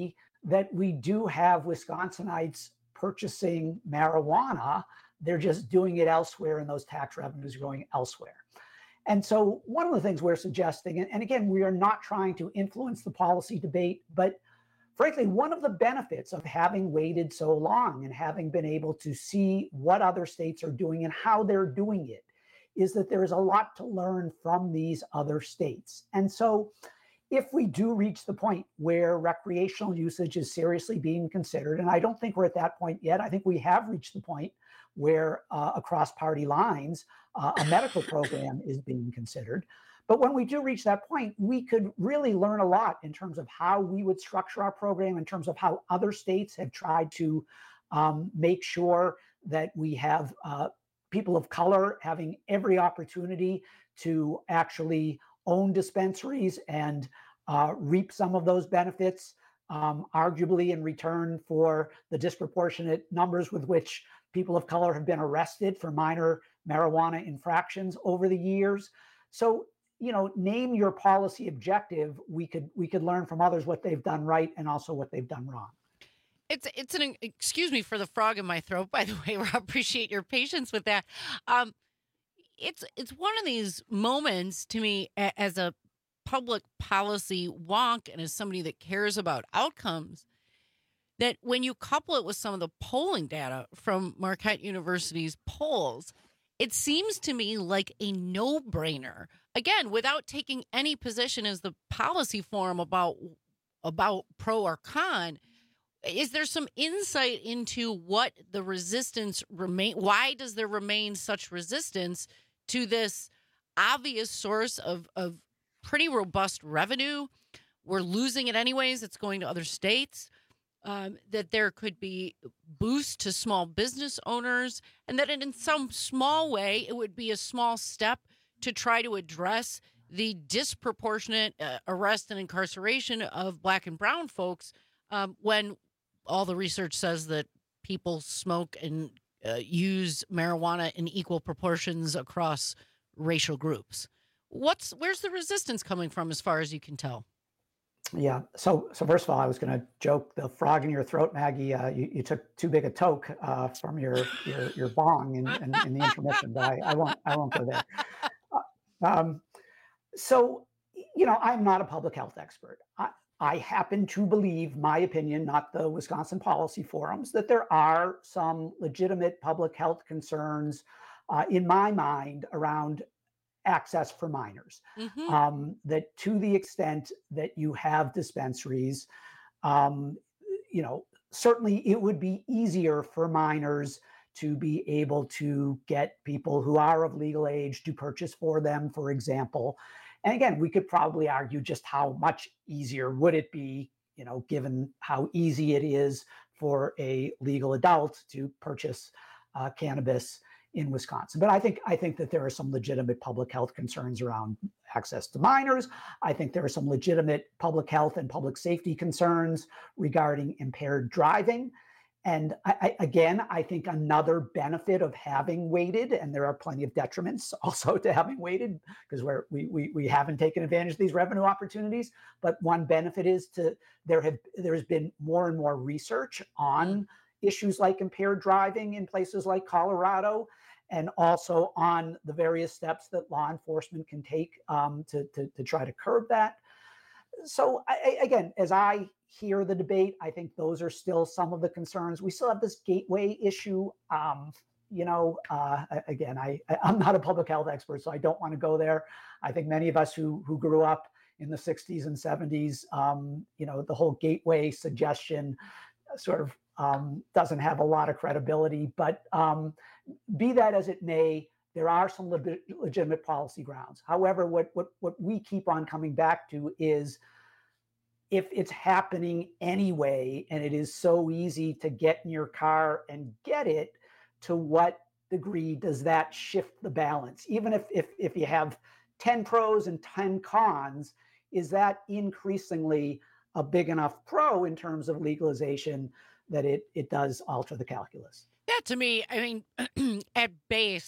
that we do have Wisconsinites purchasing marijuana. They're just doing it elsewhere, and those tax revenues are going elsewhere. And so one of the things we're suggesting, and, and again, we are not trying to influence the policy debate, but frankly, one of the benefits of having waited so long and having been able to see what other states are doing and how they're doing it is that there is a lot to learn from these other states. And so if we do reach the point where recreational usage is seriously being considered, and I don't think we're at that point yet, I think we have reached the point where uh, across party lines, uh, a medical program is being considered. But when we do reach that point, we could really learn a lot in terms of how we would structure our program, in terms of how other states have tried to um, make sure that we have uh, people of color having every opportunity to actually own dispensaries and uh, reap some of those benefits, um, arguably in return for the disproportionate numbers with which people of color have been arrested for minor marijuana infractions over the years. So, you know, name your policy objective. We could we could learn from others what they've done right and also what they've done wrong. It's it's an excuse me for the frog in my throat, by the way. I appreciate your patience with that. Um, it's it's one of these moments to me a- as a public policy wonk and as somebody that cares about outcomes, that when you couple it with some of the polling data from Marquette University's polls, it seems to me like a no-brainer. Again, without taking any position as the policy forum about about pro or con, is there some insight into what the resistance remain? Why does there remain such resistance to this obvious source of, of pretty robust revenue? We're losing it anyways. It's going to other states. Um, that there could be boost to small business owners, and that in some small way, it would be a small step to try to address the disproportionate uh, arrest and incarceration of Black and brown folks um, when all the research says that people smoke and uh, use marijuana in equal proportions across racial groups. What's where's the resistance coming from, as far as you can tell? Yeah. So, so first of all, I was going to joke the frog in your throat, Maggie. Uh, you, you took too big a toke uh, from your, your your bong in, in, in the intermission, but I, I won't I won't go there. Uh, um, so, you know, I'm not a public health expert. I, I happen to believe, my opinion, not the Wisconsin Policy Forum's, that there are some legitimate public health concerns uh, in my mind around access for minors. Mm-hmm. Um, that to the extent that you have dispensaries, um, you know, certainly it would be easier for minors to be able to get people who are of legal age to purchase for them, for example. And again, we could probably argue just how much easier would it be, you know, given how easy it is for a legal adult to purchase uh, cannabis in Wisconsin. But I think I think that there are some legitimate public health concerns around access to minors. I think there are some legitimate public health and public safety concerns regarding impaired driving. And I, I, again, I think another benefit of having waited, and there are plenty of detriments also to having waited, because we're, we we we haven't taken advantage of these revenue opportunities. But one benefit is to there have there has been more and more research on issues like impaired driving in places like Colorado, and also on the various steps that law enforcement can take um, to, to, to try to curb that. So I, again, as I hear the debate, I think those are still some of the concerns. We still have this gateway issue. Um, you know, uh, again, I, I'm not a public health expert, so I don't want to go there. I think many of us who who grew up in the sixties and seventies, um, you know, the whole gateway suggestion sort of um, doesn't have a lot of credibility. But um, be that as it may, there are some le- legitimate policy grounds. However, what, what, what we keep on coming back to is, if it's happening anyway, and it is so easy to get in your car and get it, to what degree does that shift the balance? Even if if, if you have ten pros and ten cons, is that increasingly a big enough pro in terms of legalization that it it does alter the calculus? That, to me, I mean, at base,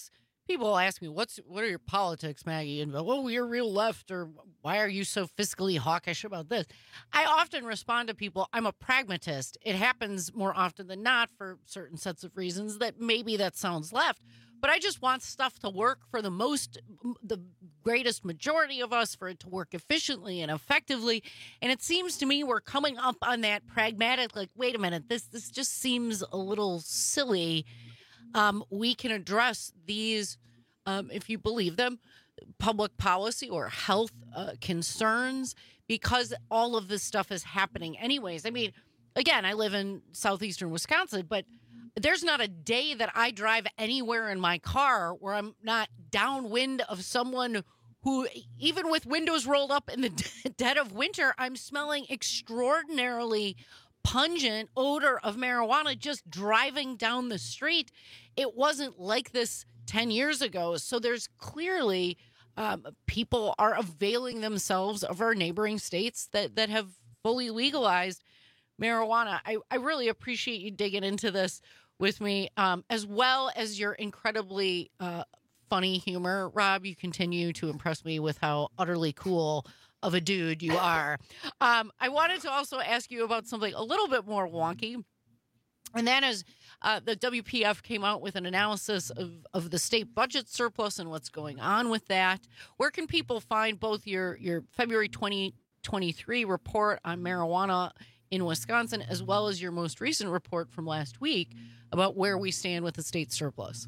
people ask me, "What's what are your politics, Maggie?" And oh, you're real left, or why are you so fiscally hawkish about this? I often respond to people, I'm a pragmatist. It happens more often than not for certain sets of reasons that maybe that sounds left, but I just want stuff to work for the most, the greatest majority of us, for it to work efficiently and effectively. And it seems to me we're coming up on that pragmatic, like, wait a minute, this this just seems a little silly. Um, we can address these, um, if you believe them, public policy or health uh, concerns, because all of this stuff is happening anyways. I mean, again, I live in southeastern Wisconsin, but there's not a day that I drive anywhere in my car where I'm not downwind of someone who, even with windows rolled up in the dead of winter, I'm smelling extraordinarily pungent odor of marijuana just driving down the street. It wasn't like this ten years ago. So there's clearly um, people are availing themselves of our neighboring states that, that have fully legalized marijuana. I, I really appreciate you digging into this with me, um, as well as your incredibly uh, funny humor, Rob. You continue to impress me with how utterly cool of a dude you are. Um, I wanted to also ask you about something a little bit more wonky, and that is uh, the W P F came out with an analysis of, of the state budget surplus and what's going on with that. Where can people find both your, your February twenty twenty-three report on marijuana in Wisconsin, as well as your most recent report from last week about where we stand with the state surplus?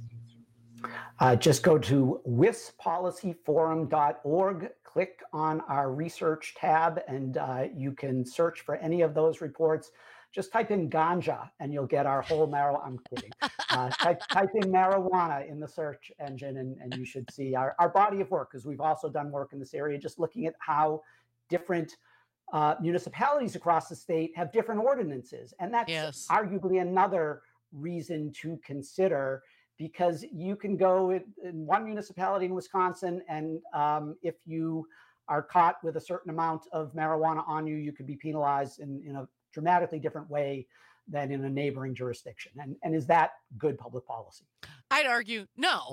Uh, just go to wis policy forum dot org, click on our research tab, and uh, you can search for any of those reports. Just type in ganja and you'll get our whole marijuana. I'm kidding. Uh, type, type in marijuana in the search engine and, and you should see our, our body of work, because we've also done work in this area, just looking at how different uh, municipalities across the state have different ordinances. And that's yes. arguably another reason to consider, because you can go in, in one municipality in Wisconsin, and um, if you are caught with a certain amount of marijuana on you, you could be penalized in, in a dramatically different way than in a neighboring jurisdiction. And, and is that good public policy? I'd argue no.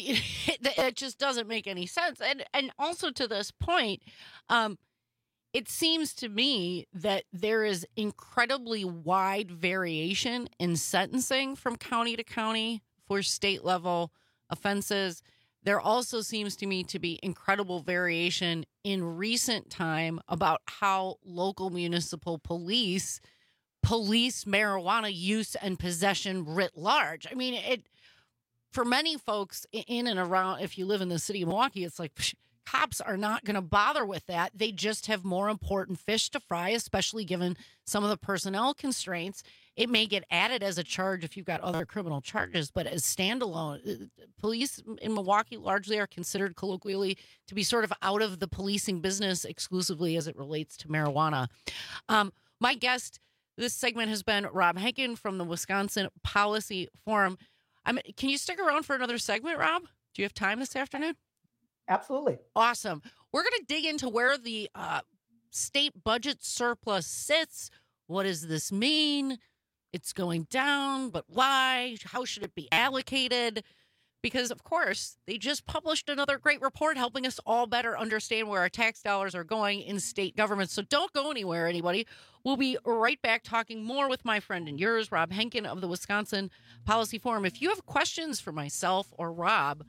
It just doesn't make any sense. And and also to this point, um, it seems to me that there is incredibly wide variation in sentencing from county to county for state level offenses. There also seems to me to be incredible variation in recent time about how local municipal police police marijuana use and possession writ large. I mean, it for many folks in and around, if you live in the city of Milwaukee, it's like psh, cops are not going to bother with that. They just have more important fish to fry, especially given some of the personnel constraints. It may get added as a charge if you've got other criminal charges, but as standalone, police in Milwaukee largely are considered colloquially to be sort of out of the policing business exclusively as it relates to marijuana. Um, my guest this segment has been Rob Henkin from the Wisconsin Policy Forum. I'm, can you stick around for another segment, Rob? Do you have time this afternoon? Absolutely. Awesome. We're going to dig into where the uh, state budget surplus sits. What does this mean? It's going down, but why? How should it be allocated? Because, of course, they just published another great report helping us all better understand where our tax dollars are going in state government. So don't go anywhere, anybody. We'll be right back talking more with my friend and yours, Rob Henkin of the Wisconsin Policy Forum. If you have questions for myself or Rob,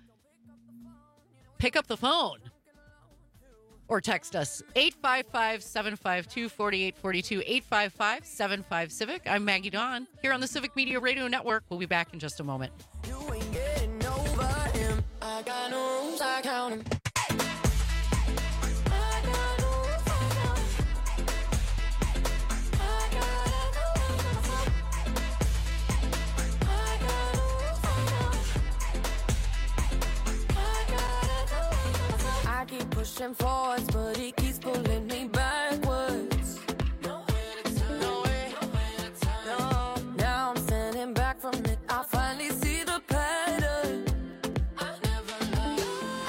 pick up the phone or text us eight five five, seven five two, four eight four two, eight five five, seven five Civic. I'm Maggie Dawn here on the Civic Media Radio Network. We'll be back in just a moment. You ain't getting over him. I got no rules, I count him. Pushing forwards, but he keeps pulling me backwards. No way to turn, no way, no way to turn. No, now I'm standing back from it. I finally see the pattern. I never loved,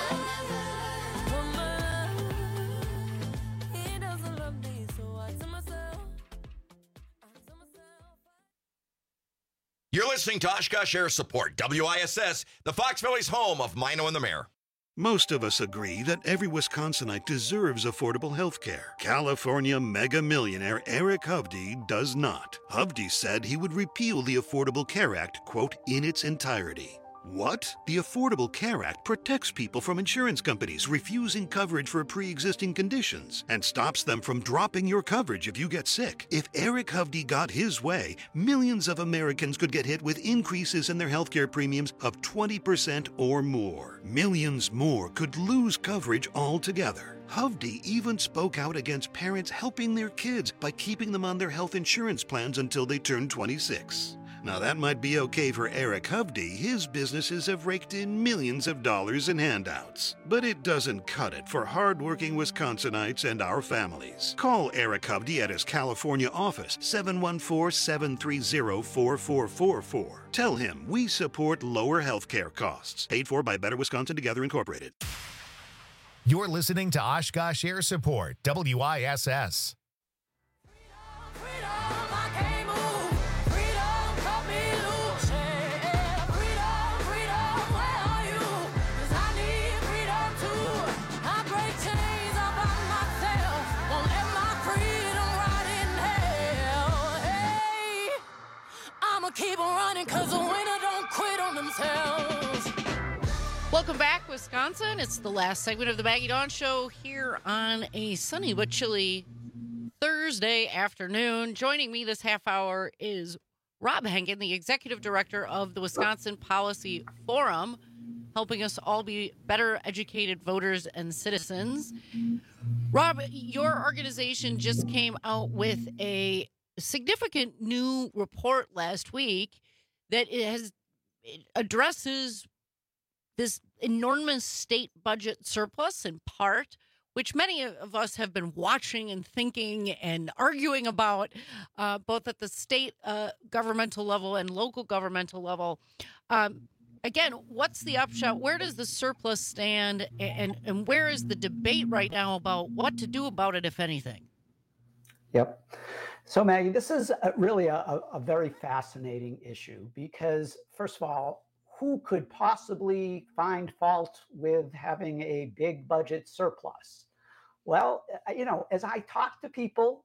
I never loved. He doesn't love me, so I tell myself, I tell myself. You're listening to Oshkosh Air Support, W I S S, the Fox Valley's home of Mino and the Mayor. Most of us agree that every Wisconsinite deserves affordable health care. California mega millionaire Eric Hovde does not. Hovde said he would repeal the Affordable Care Act, quote, in its entirety. What? The Affordable Care Act protects people from insurance companies refusing coverage for pre-existing conditions and stops them from dropping your coverage if you get sick. If Eric Hovde got his way, millions of Americans could get hit with increases in their healthcare premiums of twenty percent or more. Millions more could lose coverage altogether. Hovde even spoke out against parents helping their kids by keeping them on their health insurance plans until they turn twenty-six. Now, that might be okay for Eric Hovde. His businesses have raked in millions of dollars in handouts. But it doesn't cut it for hardworking Wisconsinites and our families. Call Eric Hovde at his California office, seven one four, seven three zero, four four four four. Tell him we support lower health care costs. Paid for by Better Wisconsin Together Incorporated. You're listening to Oshkosh Air Support, W I S S. Keep on running because the winner don't quit on themselves. Welcome back, Wisconsin. It's the last segment of the Maggie Dawn Show here on a sunny but chilly Thursday afternoon. Joining me this half hour is Rob Henkin, the executive director of the Wisconsin Policy Forum, helping us all be better educated voters and citizens. Rob, your organization just came out with a significant new report last week that it has it addresses this enormous state budget surplus in part, which many of us have been watching and thinking and arguing about, uh, both at the state uh, governmental level and local governmental level. Um, again, what's the upshot? Where does the surplus stand, and, and where is the debate right now about what to do about it, if anything? Yep. So, Maggie, this is a, really a, a very fascinating issue because, first of all, who could possibly find fault with having a big budget surplus? Well, you know, as I talk to people,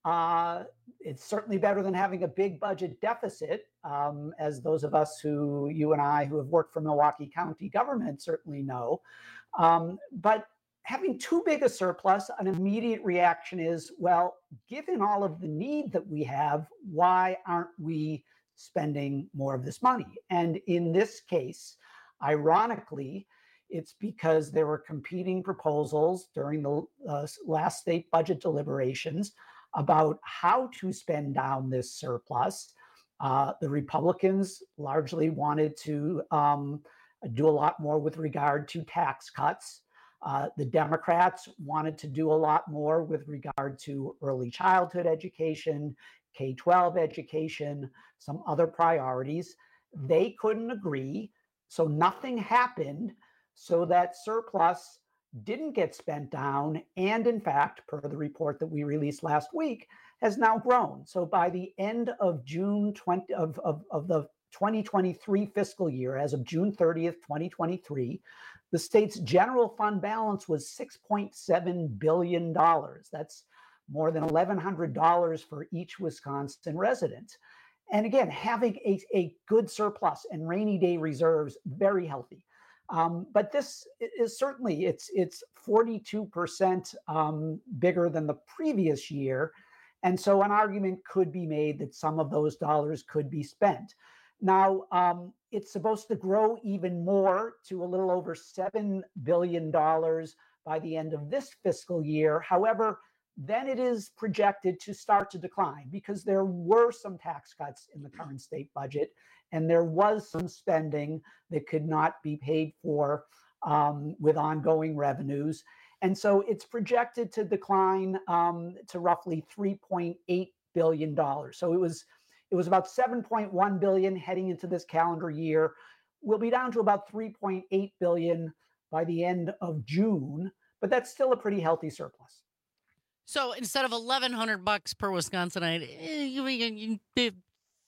uh, it's certainly better than having a big budget deficit, um, as those of us who, you and I, who have worked for Milwaukee County government certainly know. Um, but having too big a surplus, an immediate reaction is, well, given all of the need that we have, why aren't we spending more of this money? And in this case, ironically, it's because there were competing proposals during the uh, last state budget deliberations about how to spend down this surplus. Uh, the Republicans largely wanted to um, do a lot more with regard to tax cuts. Uh, the Democrats wanted to do a lot more with regard to early childhood education, K twelve education, some other priorities. They couldn't agree, so nothing happened, so that surplus didn't get spent down, and in fact, per the report that we released last week, has now grown. So by the end of June twentieth of, of, of the twenty twenty-three fiscal year, as of June thirtieth, twenty twenty-three, the state's general fund balance was six point seven billion dollars. That's more than eleven hundred dollars for each Wisconsin resident. And again, having a, a good surplus and rainy day reserves, very healthy. Um, but this is certainly, it's it's forty-two percent um, bigger than the previous year. And so an argument could be made that some of those dollars could be spent. Now, um, it's supposed to grow even more to a little over seven billion dollars by the end of this fiscal year. However, then it is projected to start to decline because there were some tax cuts in the current state budget, and there was some spending that could not be paid for um, with ongoing revenues. And so it's projected to decline um, to roughly three point eight billion dollars. So it was It was about seven point one billion dollars heading into this calendar year. We'll be down to about three point eight billion dollars by the end of June, but that's still a pretty healthy surplus. So instead of eleven hundred bucks per Wisconsinite, eh, you, you, you,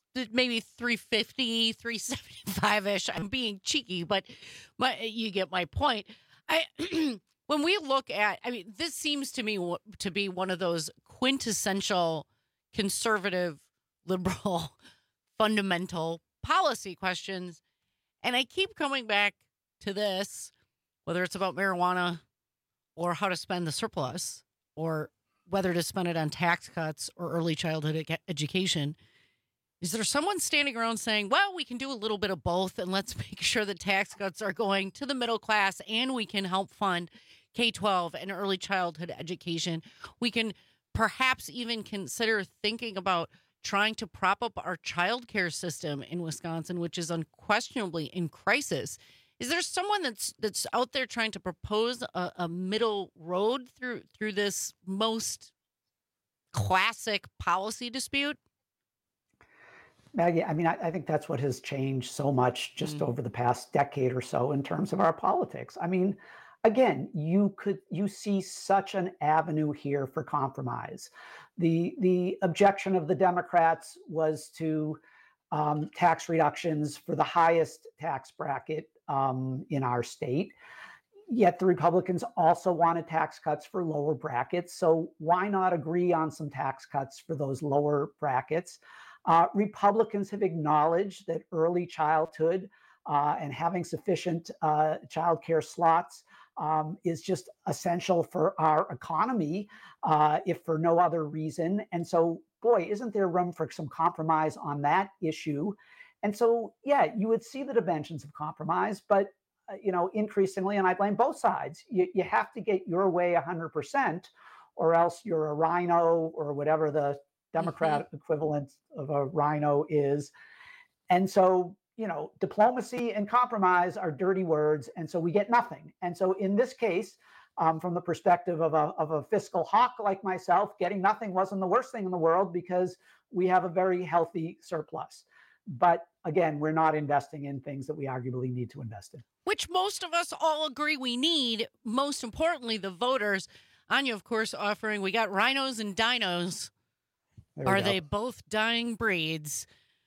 maybe three fifty, three seventy-five-ish. I'm being cheeky, but my, you get my point. I when we look at, I mean, this seems to me to be one of those quintessential conservative, liberal, fundamental policy questions. And I keep coming back to this, whether it's about marijuana or how to spend the surplus or whether to spend it on tax cuts or early childhood ed- education. Is there someone standing around saying, well, we can do a little bit of both and let's make sure the tax cuts are going to the middle class and we can help fund K twelve and early childhood education. We can perhaps even consider thinking about trying to prop up our child care system in Wisconsin, which is unquestionably in crisis. Is there someone that's that's out there trying to propose a, a middle road through through this most classic policy dispute? Maggie, I mean, I, I think that's what has changed so much just Mm. over the past decade or so in terms of our politics. I mean, again, you could you see such an avenue here for compromise. The the objection of the Democrats was to um, tax reductions for the highest tax bracket um, in our state. Yet the Republicans also wanted tax cuts for lower brackets. So why not agree on some tax cuts for those lower brackets? Uh, Republicans have acknowledged that early childhood uh, and having sufficient uh, child care slots um, is just essential for our economy, uh, if for no other reason. And so, boy, isn't there room for some compromise on that issue? And so, yeah, you would see the dimensions of compromise, but uh, you know, increasingly, and I blame both sides, you, you have to get your way one hundred percent, or else you're a rhino or whatever the Democrat mm-hmm. equivalent of a rhino is. And so, you know, diplomacy and compromise are dirty words. And so we get nothing. And so in this case, um, from the perspective of a, of a fiscal hawk like myself, getting nothing wasn't the worst thing in the world because we have a very healthy surplus. But again, we're not investing in things that we arguably need to invest in. Which most of us all agree we need. Most importantly, the voters. Anya, of course, offering, we got rhinos and dinos. Are they both dying breeds?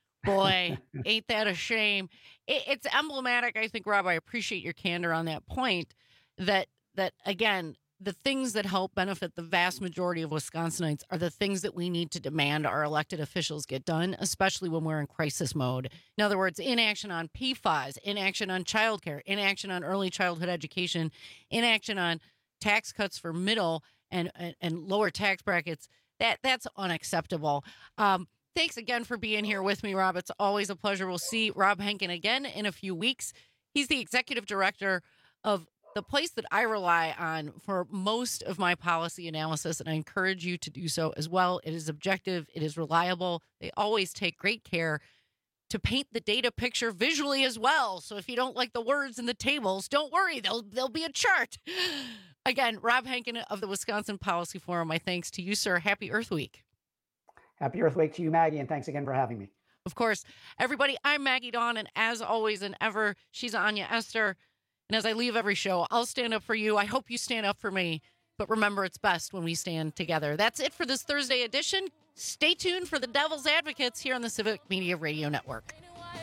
Boy, ain't that a shame. It, it's emblematic, I think, Rob, I appreciate your candor on that point, that, that again, the things that help benefit the vast majority of Wisconsinites are the things that we need to demand our elected officials get done, especially when we're in crisis mode. In other words, inaction on P FAS, inaction on childcare, inaction on early childhood education, inaction on tax cuts for middle and, and, and lower tax brackets. That that's unacceptable. Um, thanks again for being here with me, Rob. It's always a pleasure. We'll see Rob Henkin again in a few weeks. He's the executive director of the place that I rely on for most of my policy analysis, and I encourage you to do so as well. It is objective. It is reliable. They always take great care to paint the data picture visually as well. So if you don't like the words in the tables, don't worry. There'll, there'll be a chart. Again, Rob Henkin of the Wisconsin Policy Forum, my thanks to you, sir. Happy Earth Week. Happy Earth Week to you, Maggie, and thanks again for having me. Of course. Everybody, I'm Maggie Dawn, and as always and ever, she's Anya Esther. And as I leave every show, I'll stand up for you. I hope you stand up for me. But remember, it's best when we stand together. That's it for this Thursday edition. Stay tuned for the Devil's Advocates here on the Civic Media Radio Network.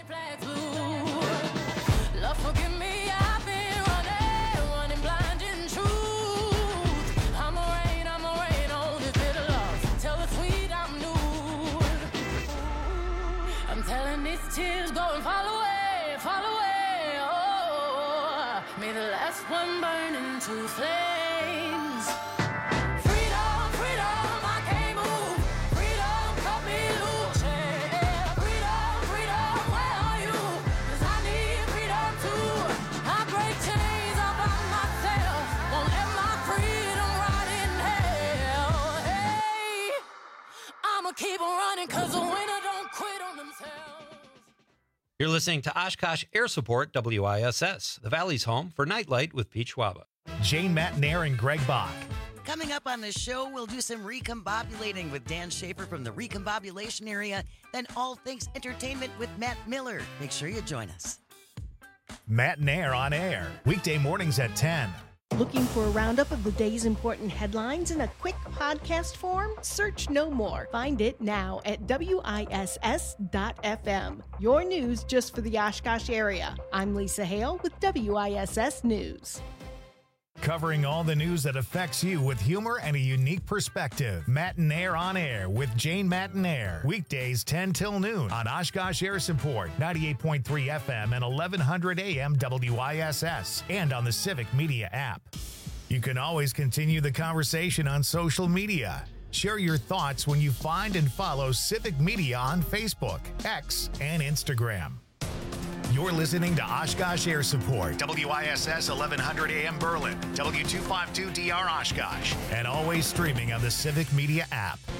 Love, forgive me, I've been running, running blind in truth. I'm a rain, I'm a rain on this bitter love. Tell the sweet I'm new. I'm telling these tears go and fall away, fall away. Oh, may the last one burn into flames. Freedom, freedom, I can't move. Freedom, cut me loose. Yeah, freedom, freedom, where are you? 'Cause I need freedom too. I break chains all by myself. Won't let my freedom rot in hell. Hey, I'ma keep on running 'cause the winner don't quit on themselves. You're listening to Oshkosh Air Support W I S S, the Valley's home for Nightlight with Pete Schwaba. Jane Matnair and Greg Bach. Coming up on the show, we'll do some recombobulating with Dan Schaefer from the recombobulation area, then all things entertainment with Matt Miller. Make sure you join us. Matnair on air, weekday mornings at ten. Looking for a roundup of the day's important headlines in a quick podcast form? Search No More. Find it now at W I S S dot F M. Your news just for the Oshkosh area. I'm Lisa Hale with W I S S News. Covering all the news that affects you with humor and a unique perspective. Matinaire on Air with Jane Matinaire. Weekdays ten till noon on Oshkosh Air Support, ninety-eight point three F M and eleven hundred A M W I S S, and on the Civic Media app. You can always continue the conversation on social media. Share your thoughts when you find and follow Civic Media on Facebook, X, and Instagram. You're listening to Oshkosh Air Support, W I S S eleven hundred A M Berlin, W two fifty-two D R Oshkosh, and always streaming on the Civic Media app.